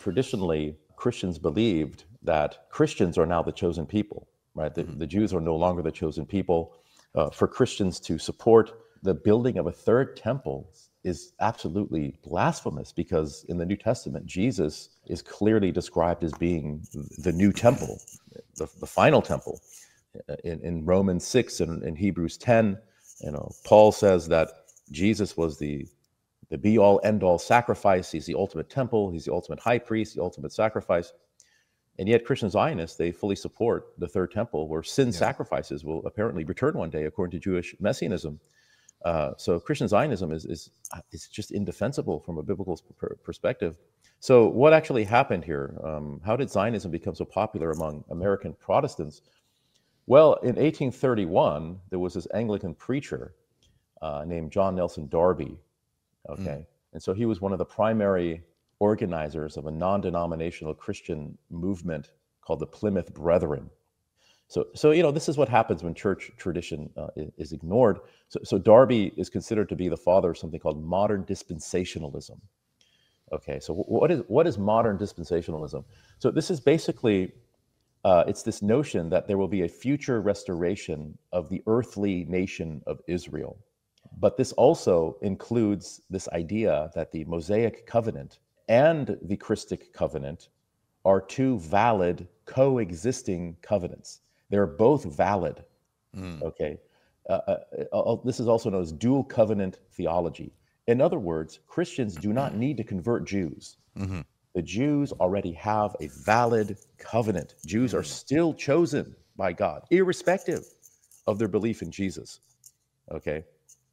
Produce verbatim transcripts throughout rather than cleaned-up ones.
traditionally, Christians believed that Christians are now the chosen people, right? The, Mhm. the Jews are no longer the chosen people. Uh, for Christians to support the building of a third temple is absolutely blasphemous, because in the New Testament, Jesus is clearly described as being the new temple, the, the final temple. In, in Romans six and in Hebrews ten, you know, Paul says that Jesus was the the be all end all sacrifice. He's the ultimate temple. He's the ultimate high priest, the ultimate sacrifice. And yet Christian Zionists, they fully support the third temple, where sin Yeah. sacrifices will apparently return one day according to Jewish messianism. Uh, so Christian Zionism is, is, is just indefensible from a biblical per- perspective. So what actually happened here? Um, how did Zionism become so popular among American Protestants? Well, in eighteen thirty-one, there was this Anglican preacher uh, named John Nelson Darby. Mm. Okay. And so he was one of the primary organizers of a non-denominational Christian movement called the Plymouth Brethren. So, so you know, this is what happens when church tradition uh, is, is ignored. So, so Darby is considered to be the father of something called modern dispensationalism. Okay, so what is what is modern dispensationalism? So this is basically uh, it's this notion that there will be a future restoration of the earthly nation of Israel. But this also includes this idea that the Mosaic covenant and the Christic covenant are two valid coexisting covenants. They're both valid. Mm. Okay. Uh, uh, uh, this is also known as dual covenant theology. In other words, Christians do not need to convert Jews. Mm-hmm. The Jews already have a valid covenant. Jews are Mm. still chosen by God, irrespective of their belief in Jesus. Okay.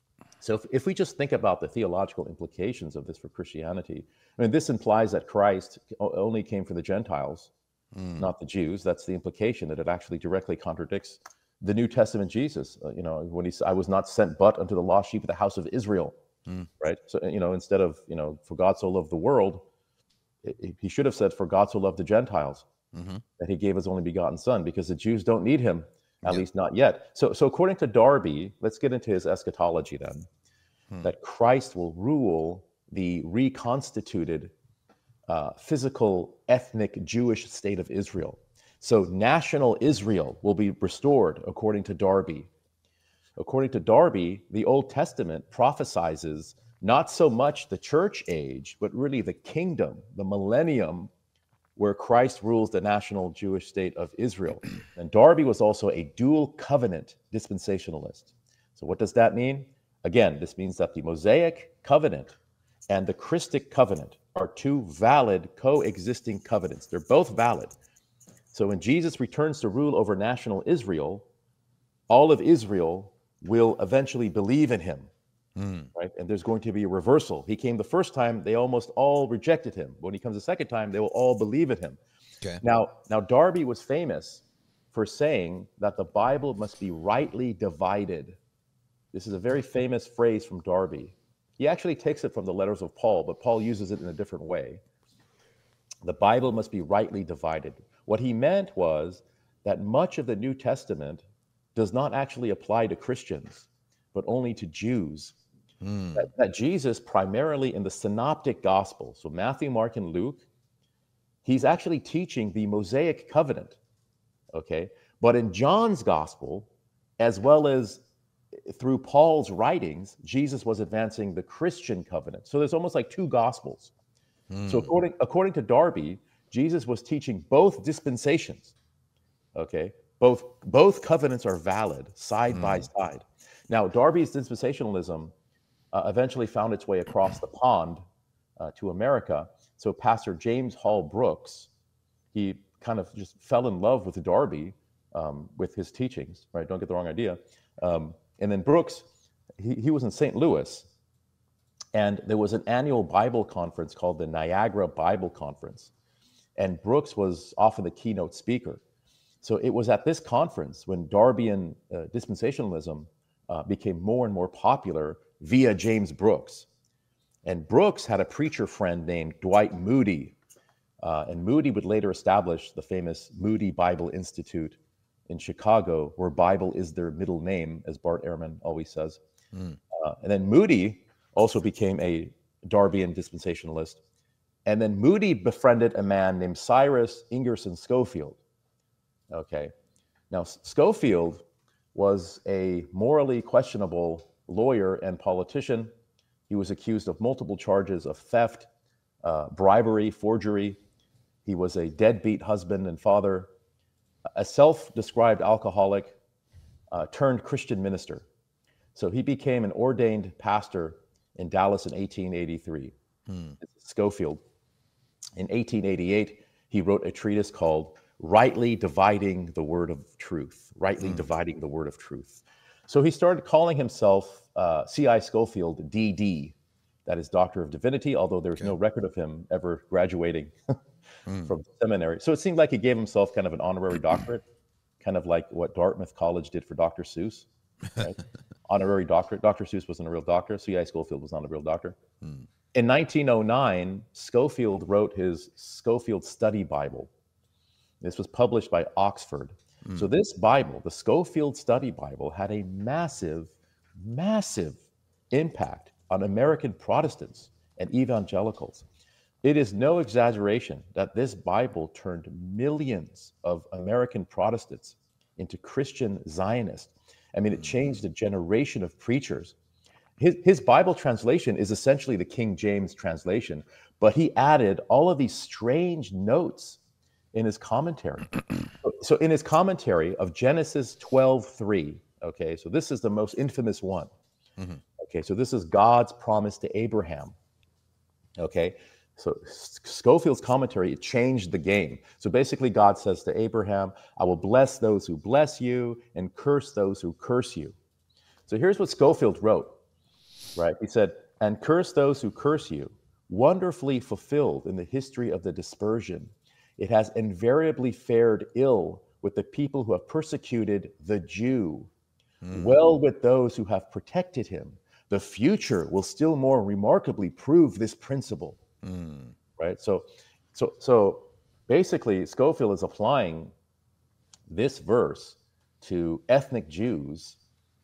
So if, if we just think about the theological implications of this for Christianity, I mean, this implies that Christ only came for the Gentiles, Mm. not the Jews. That's the implication, that it actually directly contradicts the New Testament Jesus. Uh, you know, when he said, "I was not sent but unto the lost sheep of the house of Israel," Mm. right? So, you know, instead of, you know, "For God so loved the world," it, he should have said, "For God so loved the Gentiles," Mm-hmm. that he gave his only begotten son, because the Jews don't need him, at Yeah. least not yet. So, so according to Darby, let's get into his eschatology then. Mm. That Christ will rule the reconstituted uh, physical, ethnic Jewish state of Israel. So national Israel will be restored, according to Darby. According to Darby, the Old Testament prophesizes not so much the church age, but really the kingdom, the millennium, where Christ rules the national Jewish state of Israel. And Darby was also a dual covenant dispensationalist. So what does that mean? Again, this means that the Mosaic covenant and the Christic covenant are two valid coexisting covenants. They're both valid. So when Jesus returns to rule over national Israel, all of Israel will eventually believe in him, Mm. right? And there's going to be a reversal. He came the first time, they almost all rejected him. When he comes the second time, they will all believe in him. Okay. Now, now Darby was famous for saying that the Bible must be rightly divided. This is a very famous phrase from Darby. He actually takes it from the letters of Paul, but Paul uses it in a different way. The Bible must be rightly divided. What he meant was that much of the New Testament does not actually apply to Christians, but only to Jews. Mm. That, that Jesus, primarily in the synoptic gospel, so Matthew, Mark, and Luke, he's actually teaching the Mosaic covenant, okay? But in John's gospel, as well as through Paul's writings, Jesus was advancing the Christian covenant. So there's almost like two gospels. Mm. So according, according to Darby, Jesus was teaching both dispensations, okay? Both, both covenants are valid side Mm. by side. Now, Darby's dispensationalism uh, eventually found its way across the pond uh, to America. So Pastor James Hall Brooks, he kind of just fell in love with Darby, um, with his teachings, right? Don't get the wrong idea. Um, and then Brooks, he, he was in Saint Louis, and there was an annual Bible conference called the Niagara Bible Conference. And Brooks was often the keynote speaker. So it was at this conference when Darbian uh, dispensationalism uh, became more and more popular via James Brooks. And Brooks had a preacher friend named Dwight Moody. Uh, and Moody would later establish the famous Moody Bible Institute in Chicago, where Bible is their middle name, as Bart Ehrman always says. Mm. Uh, and then Moody also became a Darbian dispensationalist. And then Moody befriended a man named Cyrus Ingerson Schofield. Okay. Now, Schofield was a morally questionable lawyer and politician. He was accused of multiple charges of theft, uh, bribery, forgery. He was a deadbeat husband and father, a self-described alcoholic, uh, turned Christian minister. So he became an ordained pastor in Dallas in eighteen eighty-three. Hmm. Schofield. In eighteen eighty-eight, he wrote a treatise called Rightly Dividing the Word of Truth. Rightly hmm. Dividing the Word of Truth. So he started calling himself uh, C I Schofield, D D. That is Doctor of Divinity, although there's okay. no record of him ever graduating mm. from seminary. So it seemed like he gave himself kind of an honorary doctorate, kind of like what Dartmouth College did for Doctor Seuss. Right? Honorary doctorate. Doctor Seuss wasn't a real doctor. C I Schofield was not a real doctor. Mm. In nineteen oh nine, Schofield wrote his Schofield Study Bible. This was published by Oxford. Mm. So this Bible, the Schofield Study Bible, had a massive, massive impact on American Protestants and evangelicals. It is no exaggeration that this Bible turned millions of American Protestants into Christian Zionists. I mean, it changed a generation of preachers. His, his Bible translation is essentially the King James translation, but he added all of these strange notes in his commentary. So in his commentary of Genesis twelve three, okay, so this is the most infamous one. Mm-hmm. Okay, so this is God's promise to Abraham. Okay, so Schofield's commentary, it changed the game. So basically God says to Abraham, I will bless those who bless you and curse those who curse you. So here's what Schofield wrote, right? He said, and curse those who curse you, wonderfully fulfilled in the history of the dispersion. It has invariably fared ill with the people who have persecuted the Jew, mm. well with those who have protected him. The future will still more remarkably prove this principle, mm. right? So, so, so basically, Schofield is applying this verse to ethnic Jews,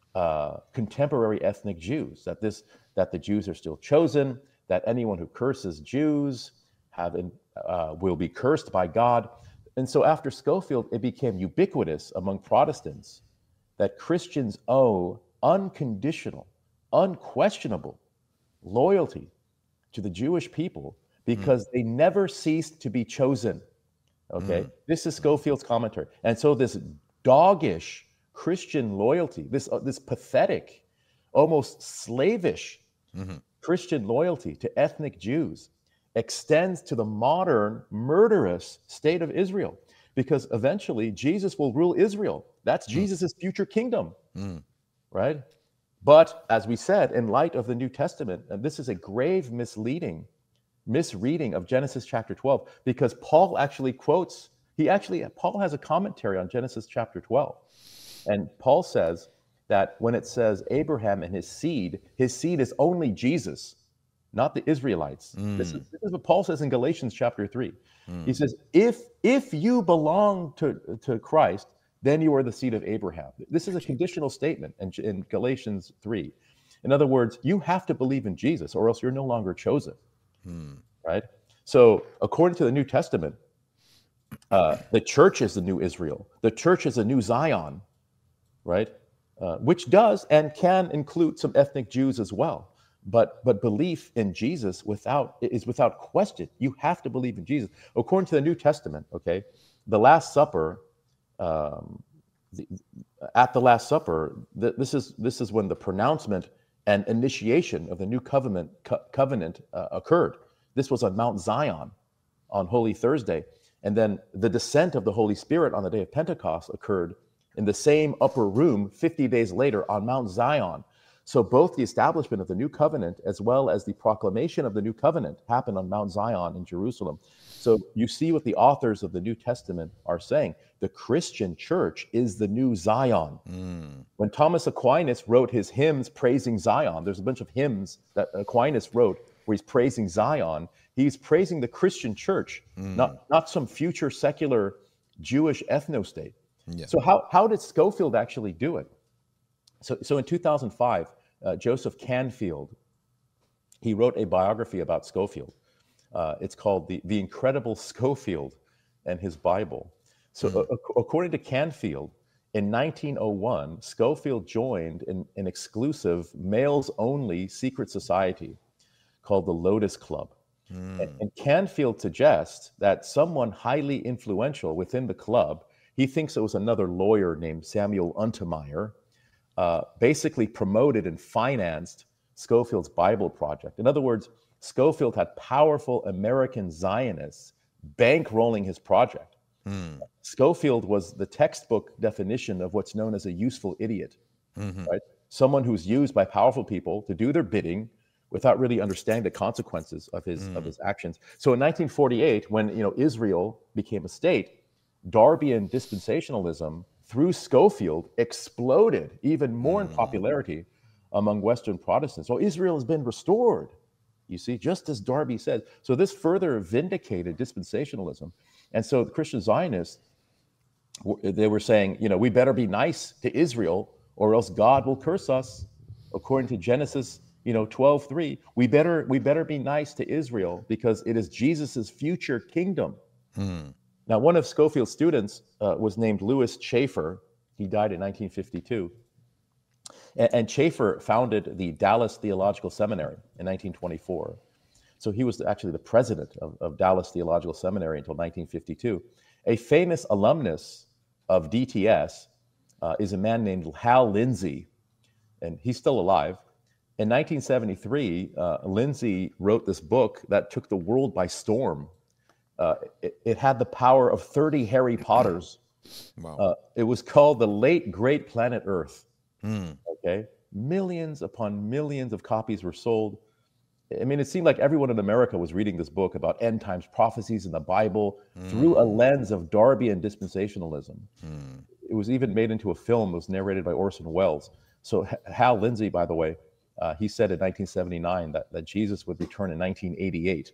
uh, contemporary ethnic Jews. That this, that the Jews are still chosen. That anyone who curses Jews have in, uh, will be cursed by God. And so, after Schofield, it became ubiquitous among Protestants that Christians owe unconditional, unquestionable loyalty to the Jewish people because mm. they never ceased to be chosen. Okay, mm. this is Schofield's commentary. And so this doggish Christian loyalty, this, uh, this pathetic, almost slavish mm-hmm. Christian loyalty to ethnic Jews extends to the modern murderous state of Israel, because eventually Jesus will rule Israel. That's mm. Jesus's future kingdom, mm. right? But as we said, in light of the New Testament, and this is a grave misleading, misreading of Genesis chapter twelve, because Paul actually quotes, he actually, Paul has a commentary on Genesis chapter twelve. And Paul says that when it says Abraham and his seed, his seed is only Jesus, not the Israelites. Mm. This, is, this is what Paul says in Galatians chapter three. Mm. He says, if, if you belong to, to Christ, then you are the seed of Abraham. This is a conditional statement in, in Galatians three. In other words, you have to believe in Jesus or else you're no longer chosen, hmm. right? So according to the New Testament, uh, the church is the new Israel. The church is a new Zion, right? Uh, which does and can include some ethnic Jews as well. But but belief in Jesus without is without question. You have to believe in Jesus. According to the New Testament, okay, the Last Supper, Um, the, at the Last Supper, the, this is this is when the pronouncement and initiation of the new covenant co- covenant uh, occurred. This was on Mount Zion on Holy Thursday, and then the descent of the Holy Spirit on the day of Pentecost occurred in the same upper room fifty days later on Mount Zion. So both the establishment of the new covenant as well as the proclamation of the new covenant happened on Mount Zion in Jerusalem. So you see what the authors of the New Testament are saying. The Christian church is the new Zion. Mm. When Thomas Aquinas wrote his hymns praising Zion, there's a bunch of hymns that Aquinas wrote where he's praising Zion. He's praising the Christian church, mm. not, not some future secular Jewish ethno-state. Yeah. So how, how did Schofield actually do it? So, so in two thousand five, uh, Joseph Canfield, he wrote a biography about Schofield. Uh, it's called the, the Incredible Schofield and His Bible. So, Mm. a- according to Canfield, in nineteen oh one, Schofield joined an, an exclusive males only secret society called the Lotus Club. A- Mm. And Canfield suggests that someone highly influential within the club, he thinks it was another lawyer named Samuel Untermeyer, uh, basically promoted and financed Schofield's Bible Project. In other words, Schofield had powerful American Zionists bankrolling his project. Mm. Schofield was the textbook definition of what's known as a useful idiot, Mhm. right? Someone who's used by powerful people to do their bidding without really understanding the consequences of his of Mm. his actions. So in nineteen forty-eight, when you know Israel became a state, Darbian dispensationalism through Schofield exploded even more in Mm. popularity among Western Protestants. So Israel has been restored, you see, just as Darby said. So this further vindicated dispensationalism. And so the Christian Zionists, w- they were saying, you know, we better be nice to Israel or else God will curse us. According to Genesis, you know, twelve three, we better we better be nice to Israel because it is Jesus's future kingdom. Mm. Now, one of Schofield's students uh, was named Louis Chafer. He died in nineteen fifty-two. And, and Chafer founded the Dallas Theological Seminary in nineteen twenty-four. So he was actually the president of, of Dallas Theological Seminary until nineteen fifty-two. A famous alumnus of D T S uh, is a man named Hal Lindsey, and he's still alive. In nineteen seventy-three, uh, Lindsey wrote this book that took the world by storm. Uh, it, it had the power of thirty Harry Potters. Wow. Uh, it was called The Late Great Planet Earth. Mm. Okay, millions upon millions of copies were sold. I mean, it seemed like everyone in America was reading this book about end times prophecies in the Bible through a Mm. lens of Darbian dispensationalism. Mm. It was even made into a film. It was narrated by Orson Welles. So H- Hal Lindsey, by the way, uh, he said in nineteen seventy-nine that, that Jesus would return in nineteen eighty-eight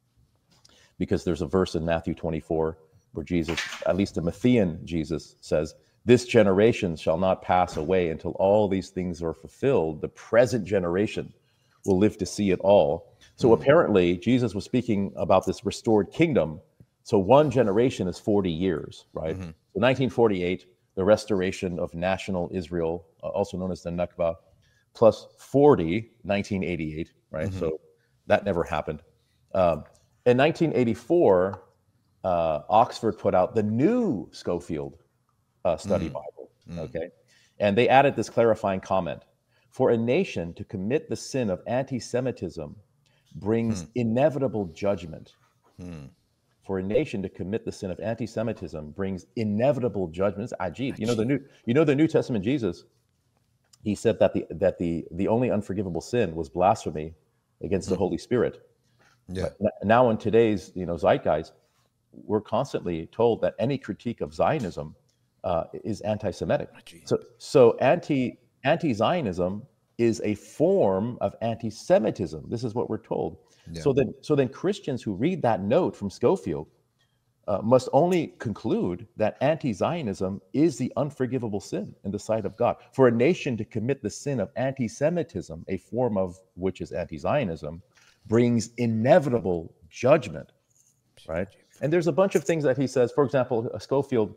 because there's a verse in Matthew twenty-four where Jesus, at least a Matthean Jesus, says, "This generation shall not pass away until all these things are fulfilled. The present generation will live to see it all." So Mm. apparently, Jesus was speaking about this restored kingdom. So one generation is forty years, right? Mhm. So nineteen forty-eight, the restoration of national Israel, uh, also known as the Nakba, plus forty, nineteen eighty-eight, right? Mhm. So that never happened. Um, in nineteen eighty-four, uh, Oxford put out the new Schofield uh, study Mm. Bible, Mm. okay? And they added this clarifying comment. For a nation to commit the sin of anti-Semitism brings Mm. inevitable judgment. Mm. For a nation to commit the sin of anti-Semitism brings inevitable judgment. It's ajib. You know the Ajib. new. You know the New Testament Jesus. He said that the that the the only unforgivable sin was blasphemy against the Mm. Holy Spirit. Yeah. But n- now in today's you know zeitgeist, we're constantly told that any critique of Zionism uh, is anti-Semitic. Ajib. So so anti anti-Zionism is a form of anti-Semitism. This is what we're told. Yeah. So then so then Christians who read that note from Schofield uh, must only conclude that anti-Zionism is the unforgivable sin in the sight of God. For a nation to commit the sin of anti-Semitism, a form of which is anti-Zionism, brings inevitable judgment, right? And there's a bunch of things that he says. For example, uh, Schofield,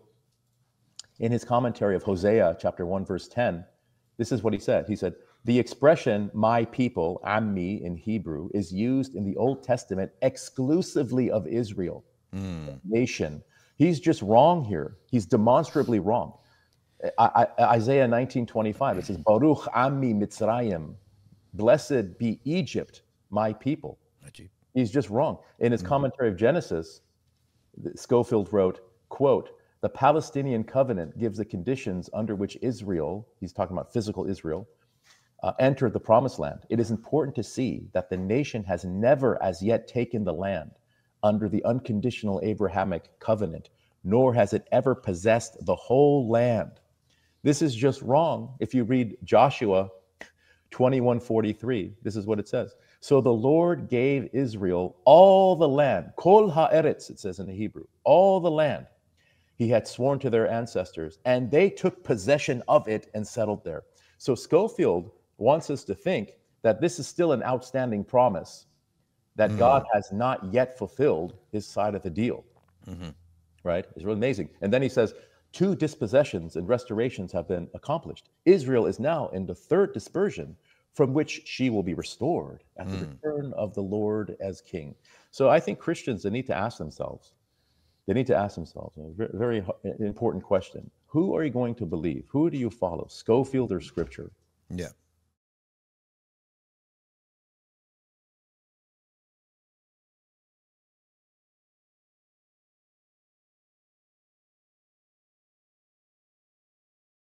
in his commentary of Hosea chapter one, verse ten, this is what he said. He said, the expression "my people," ammi in Hebrew, is used in the Old Testament exclusively of Israel, Mm. nation. He's just wrong here. He's demonstrably wrong. I, I, Isaiah nineteen twenty-five, it says, Baruch ammi Mitzrayim, blessed be Egypt, my people. Ajib. He's just wrong. In his Mm. commentary of Genesis, Schofield wrote, quote, the Palestinian covenant gives the conditions under which Israel, he's talking about physical Israel, uh, entered the promised land. It is important to see that the nation has never as yet taken the land under the unconditional Abrahamic covenant, nor has it ever possessed the whole land. This is just wrong. If you read Joshua twenty-one forty-three, this is what it says. So the Lord gave Israel all the land, kol ha'eretz, it says in the Hebrew, all the land he had sworn to their ancestors, and they took possession of it and settled there. So Schofield wants us to think that this is still an outstanding promise that God Mm. has not yet fulfilled his side of the deal, Mhm. right? It's really amazing. And then he says, two dispossessions and restorations have been accomplished. Israel is now in the third dispersion, from which she will be restored at the Mm. return of the Lord as king. So I think Christians, they need to ask themselves, they need to ask themselves a ve- very h- important question. Who are you going to believe? Who do you follow, Schofield or Scripture? Yeah.